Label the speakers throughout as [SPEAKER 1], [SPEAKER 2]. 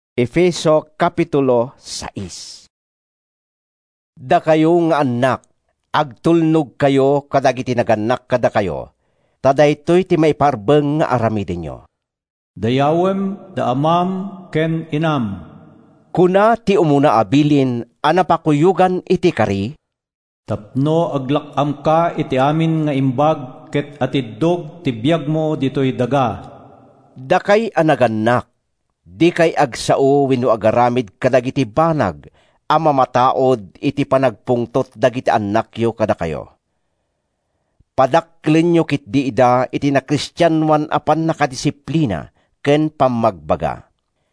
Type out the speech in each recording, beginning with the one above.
[SPEAKER 1] Efeso Kapitulo 6. Da kayo nga anak, agtulnog kayo kadagiti naganak kada kayo, tadaytoy ti maiparbeng nga aramidin nyo.
[SPEAKER 2] Dayawem da amam ken inam.
[SPEAKER 1] Kuna ti umuna abilin, anapakuyugan iti kari,
[SPEAKER 2] Tapno aglakam ka iti amin nga imbag ket atiddog ti biag mo ditoy daga.
[SPEAKER 1] da kay anaganak, di kay agsao wenno agaramid kadagiti banag, amamataod iti panagpungtot dagiti annakyo kada kayo. Padaklen nyo kit di ida iti na Kristiyanwan apan nakadisiplina ken pamagbaga.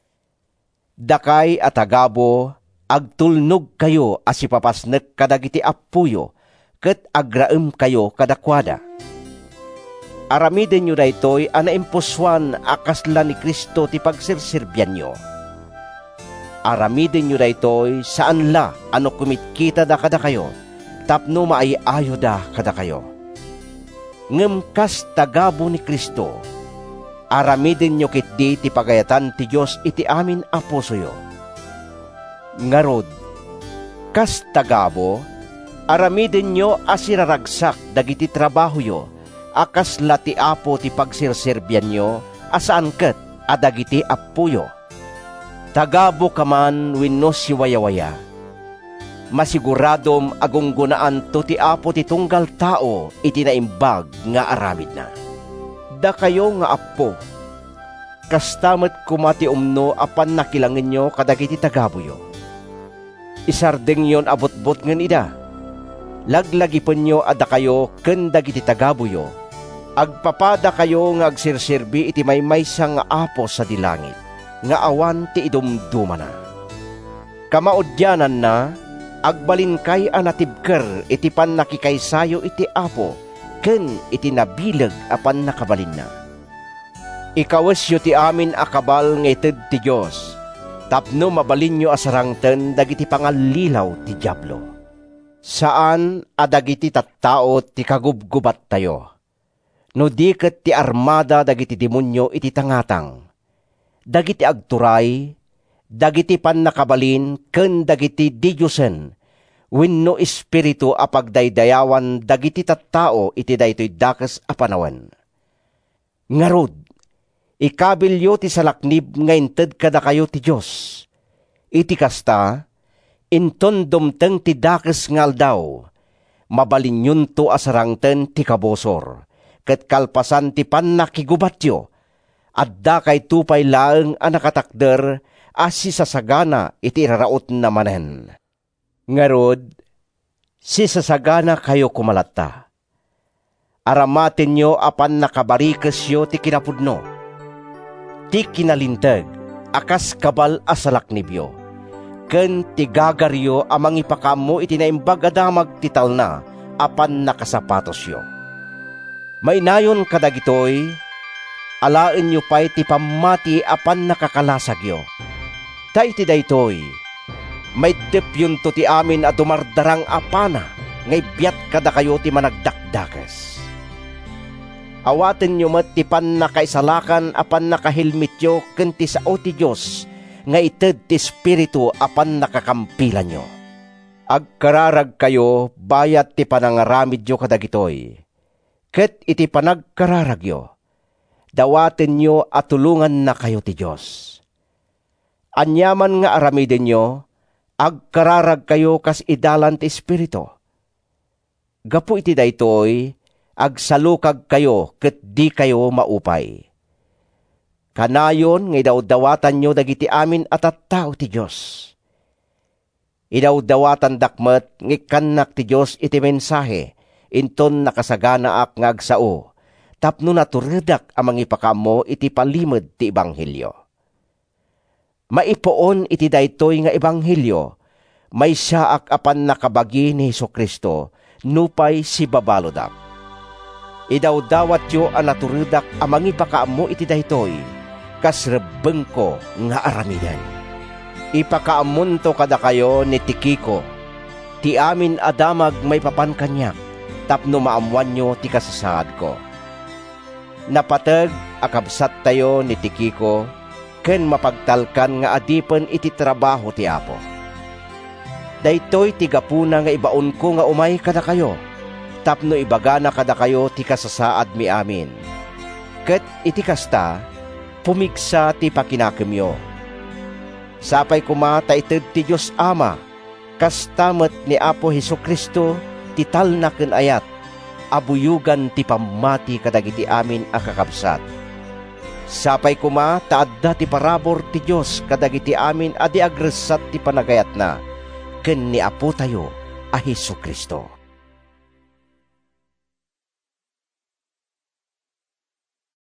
[SPEAKER 1] Dakay at agabo, agtulnog kayo as ipapasnek kadagiti apuyo, ket agraem kayo kadakwada. Aramiden nyo daytoy ana impuswan akasla ni Kristo ti pagsirsirbian nyo. Aramiden nyo daytoy saan la ano kumitkita da kada kayo, tapno maayayo da kada kayo. Ngem kas tagabo ni Kristo, aramiden nyo kitdi ti pagayatan ti Diyos iti amin a pusoyo. Ngarod, kas tagabo, aramiden nyo asiraragsak dagiti trabaho yo, akas lati apo ti pagsirsirbian nyo, asaan ket adagiti apuyo. Tagabo kaman wenno siwayawaya. Masiguradom agunggunaan to ti apo ti tunggal tao iti naimbag nga aramid na. Da kayo nga apo, kastamet kumati umno apan nakilangin nyo kadagiti tagabuyo. Isardeng yon abot-bot ngen ida. Laglagipon nyo ada kayo ken dagiti tagabuyo. Agpapada kayo nga agsirsirbi iti maymaysa nga apo sa dilangit, nga awan ti idumdumana. Kamaudyanan na, agbalin kay anatibker iti pan nakikaysayo iti apo, ken iti nabileg apan nakabalin na. Ikawesyo ti amin akabal nga ited ti Diyos, tapno mabalin nyo asarangten dagiti pangalilaw ti Diablo. Saan adagiti tattao ti kagubgubat tayo? No di ket ti armada dagiti demonyo iti tangatang, dagiti agturay, dagiti pannakabalin, ken dagiti diyosen, wenno espiritu a pagdaydayawan dagiti tattao iti daytoy dakes a panawen. Ngarud, ikabilyo ti salaknib nga inted kada kayo ti Diyos. Iti kasta, inton dumteng ti dakes nga aldaw, mabalinyon to asarangten ti kabosor, ket kalpasan ti pannakigubatyo, adda kay tupay laeng a nakatakder as sasagana iti iraraot na manen. Ngarod, sasagana kayo kumalatta. Aramatin nyo apan nakabarikes yo ti kinapudno. Ti kinalinteg, akas kabal asalaknibyo. Ken ti gagaryo amang ipakamo iti naimbag adamag ti talna apan nakasapatos yo. Mainayon kadagitoy, alaen nyo pa'y ti pamati apan nakakalasagyo. Ta iti daytoy, may depyon to ti amin a dumardarang apana, ngay biyat kada kayo ti managdakdakes. Awaten nyo met ti pan nakaisalakan apan nakahilmityo ken ti sao ti Diyos, nga ited ti espiritu apan nakakampilan nyo. Agkararag kayo, bayat ti panangaramidyo kadagitoy. Ket iti panagkararagyo, dawaten nyo at tulungan na kayo ti Diyos. Anyaman nga aramiden nyo, agkararag kayo kas idalan ti Espiritu. Gapu iti daytoy, agsalukag kayo ket di kayo maupay. Kanayon nga idawdawatan nyo dagiti amin at tattao ti Diyos. Idawdawatan dakmet ngikanak ti Diyos iti mensahe, inton nakasaganaak nga agsao, tapno naturedak amang ipakamo iti palimod ti Ebanghelyo. Maipoon iti daytoy nga Ebanghelyo, may siyaak apan nakabagi ni Hesukristo, nupay si babalodak. Idawdawat yo ang naturedak amang ipakamo iti daytoy, kas rebeng ko nga aramiden. Ipakaamunto kada kayo ni Tikiko, ti amin adamag may papankanyak, tapno maamuan nyo ti kasasaad ko. Napatag akabsat tayo ni Tikiko, ken mapagtalkan nga adipen iti trabaho ti Apo. Daytoy ti gapuna nga ibaon ko nga umay kada kayo, tapno ibagana kada kayo ti kasasaad mi amin. Ket iti kasta, pumigsa ti pakinakemyo. Sapay kuma ta ited ti Diyos Ama, kastamet ni Apo Hesukristo ti talna ken ayat, abuyugan ti pamati kadagiti amin a kakabsat. Sapay kuma taadda ti parabor ti Dios kadagiti amin adi agresat ti panagayat na ken ni Apo tayo a Hesukristo.